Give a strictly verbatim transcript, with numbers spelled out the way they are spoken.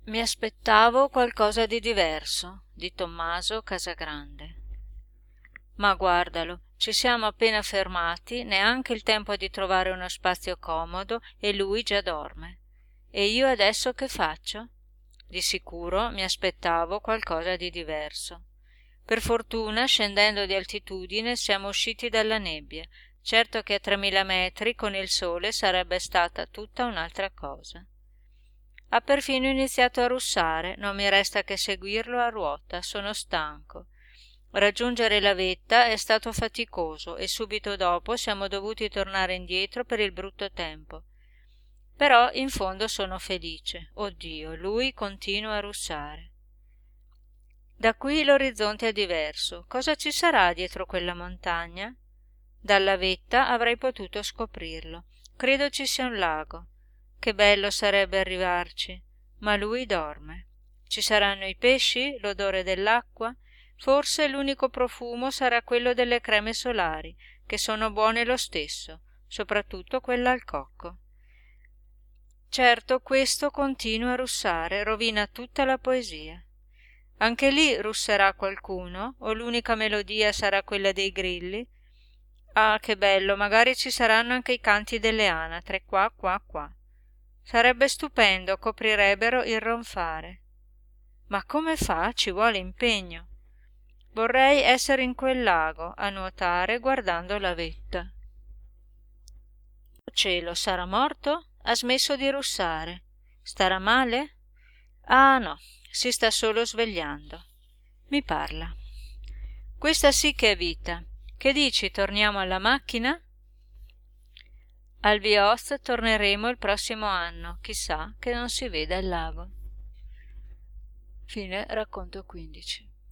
Mi aspettavo qualcosa di diverso, di Tommaso Casagrande. Ma guardalo, ci siamo appena fermati, neanche il tempo di trovare uno spazio comodo e lui già dorme. E io adesso che faccio? Di sicuro mi aspettavo qualcosa di diverso. Per fortuna, scendendo di altitudine, siamo usciti dalla nebbia. Certo che a tremila metri con il sole sarebbe stata tutta un'altra cosa. Ha perfino iniziato a russare, non mi resta che seguirlo a ruota, sono stanco. Raggiungere la vetta è stato faticoso e subito dopo siamo dovuti tornare indietro per il brutto tempo. Però in fondo sono felice. Oddio, lui continua a russare. Da qui l'orizzonte è diverso. Cosa ci sarà dietro quella montagna? Dalla vetta avrei potuto scoprirlo. Credo ci sia un lago. Che bello sarebbe arrivarci, ma lui dorme. Ci saranno i pesci, l'odore dell'acqua, forse l'unico profumo sarà quello delle creme solari, che sono buone lo stesso, soprattutto quella al cocco. Certo, questo continua a russare, rovina tutta la poesia. Anche lì russerà qualcuno, o l'unica melodia sarà quella dei grilli? Ah, che bello, magari ci saranno anche i canti delle anatre, qua, qua, qua. Sarebbe stupendo, coprirebbero il ronfare. Ma come fa? Ci vuole impegno. Vorrei essere in quel lago, a nuotare, guardando la vetta. Oh cielo, sarà morto? Ha smesso di russare. Starà male? Ah no, si sta solo svegliando. Mi parla. Questa sì che è vita. Che dici, torniamo alla macchina? Al Viost torneremo il prossimo anno, chissà che non si veda il lago. Fine racconto quindici.